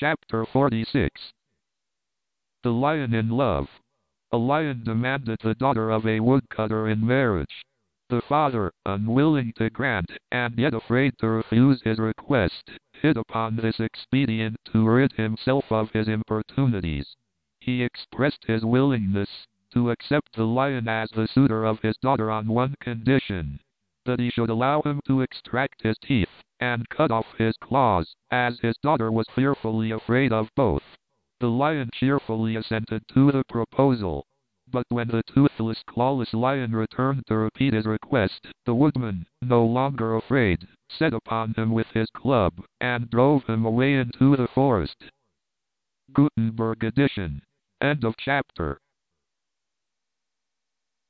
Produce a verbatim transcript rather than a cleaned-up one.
Chapter forty-six. The Lion in Love. A lion demanded the daughter of a woodcutter in marriage. The father, unwilling to grant, and yet afraid to refuse his request, hit upon this expedient to rid himself of his importunities. He expressed his willingness to accept the lion as the suitor of his daughter on one condition: that he should allow him to extract his teeth and cut off his claws, as his daughter was fearfully afraid of both. The lion cheerfully assented to the proposal, but when the toothless, clawless lion returned to repeat his request, the woodman, no longer afraid, set upon him with his club, and drove him away into the forest. Gutenberg edition. End of chapter.